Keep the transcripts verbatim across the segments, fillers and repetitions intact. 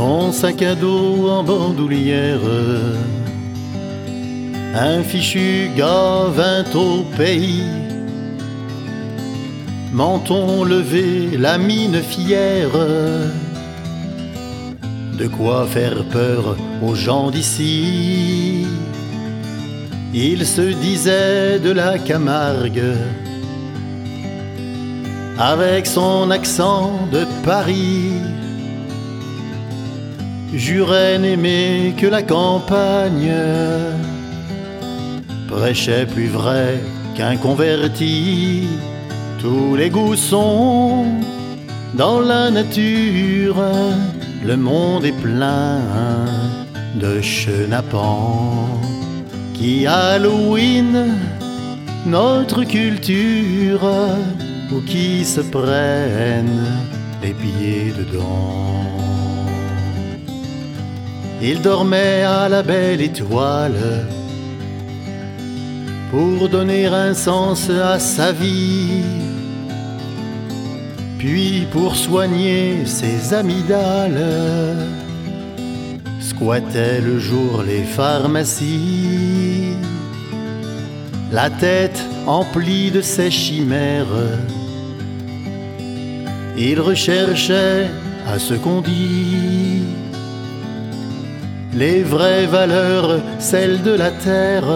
son sac à dos en bandoulière. Un fichu gars vint au pays, menton levé, la mine fière. De quoi faire peur aux gens d'ici. Il se disait de la Camargue, avec son accent de Paris, jurait n'aimer que la campagne, prêchait plus vrai qu'un converti. Tous les goûts sont dans la nature, le monde est plein de chenapans qui Halloween notre culture, ou qui se prennent les pieds dedans. Il dormait à la belle étoile pour donner un sens à sa vie, puis pour soigner ses amygdales, squattait le jour les pharmacies, la tête emplie de ses chimères. Il recherchait à ce qu'on dit les vraies valeurs, celles de la terre.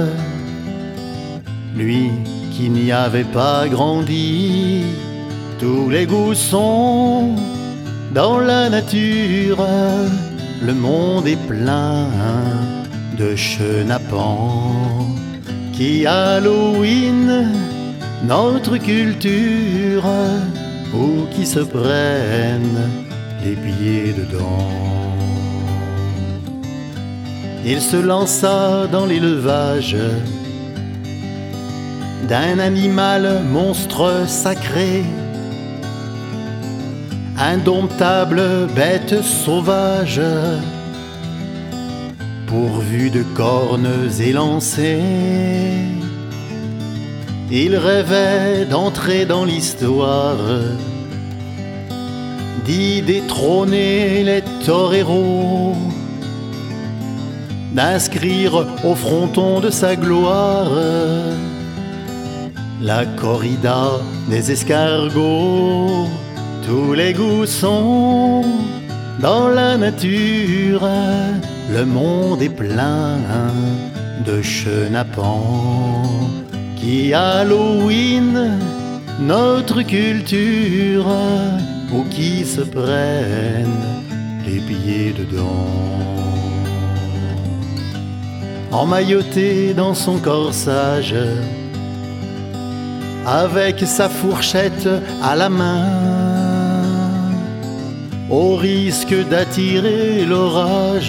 Lui qui n'y avait pas grandi, tous les goûts sont dans la nature, le monde est plein de chenapans qui Halloween notre culture, ou qui se prennent les pieds dedans. Il se lança dans l'élevage d'un animal monstre sacré, indomptable bête sauvage, pourvu de cornes élancées. Il rêvait d'entrer dans l'histoire, d'y détrôner les toreros, d'inscrire au fronton de sa gloire la corrida des escargots. Tous les goûts sont dans la nature, le monde est plein de chenapans qui Halloween notre culture, ou qui se prennent les pieds dedans. Emmailloté dans son corsage, avec sa fourchette à la main, au risque d'attirer l'orage,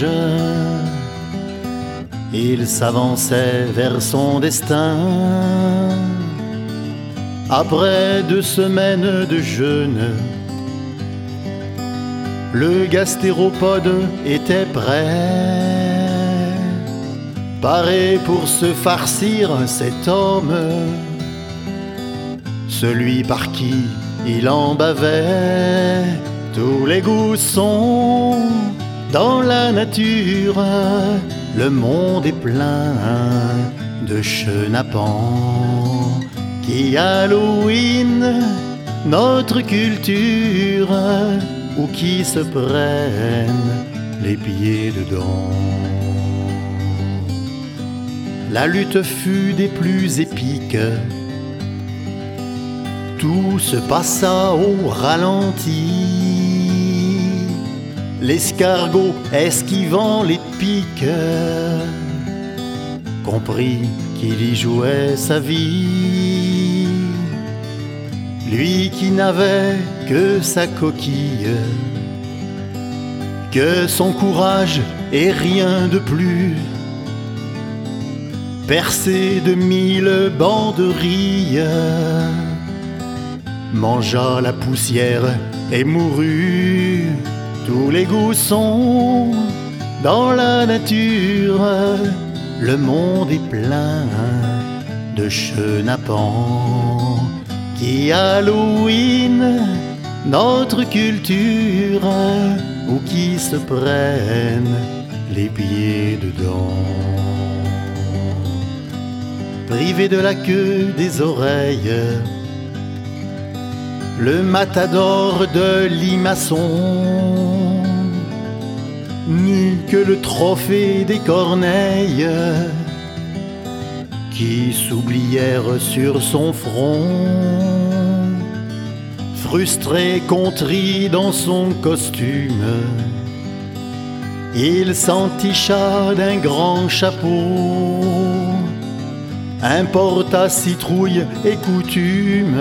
il s'avançait vers son destin. Après deux semaines de jeûne, le gastéropode était prêt, paré pour se farcir cet homme, celui par qui il en bavait. Tous les goûts sont dans la nature, le monde est plein de chenapans qui Halloween notre culture, ou qui se prennent les pieds dedans. La lutte fut des plus épiques, tout se passa au ralenti, l'escargot esquivant les piques comprit qu'il y jouait sa vie. Lui qui n'avait que sa coquille, que son courage et rien de plus, percé de mille banderilles, mangea la poussière et mourut. Tous les goûts sont dans la nature, le monde est plein de chenapans qui Halloween notre culture, ou qui se prennent les pieds dedans. Privé de la queue des oreilles, le matador de Limaçon n'eut que le trophée des corneilles qui s'oublièrent sur son front. Frustré, contrit dans son costume, il s'enticha d'un grand chapeau, importa citrouille et coutume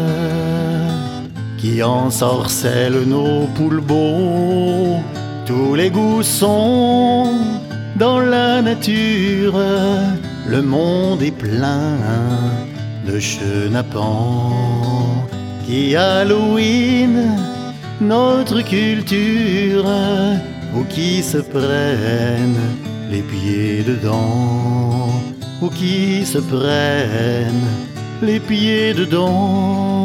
qui ensorcellent nos poulbeaux. Tous les goûts sont dans la nature, le monde est plein de chenapans qui Halloween notre culture, ou qui se prennent les pieds dedans, ou qui se prennent les pieds dedans.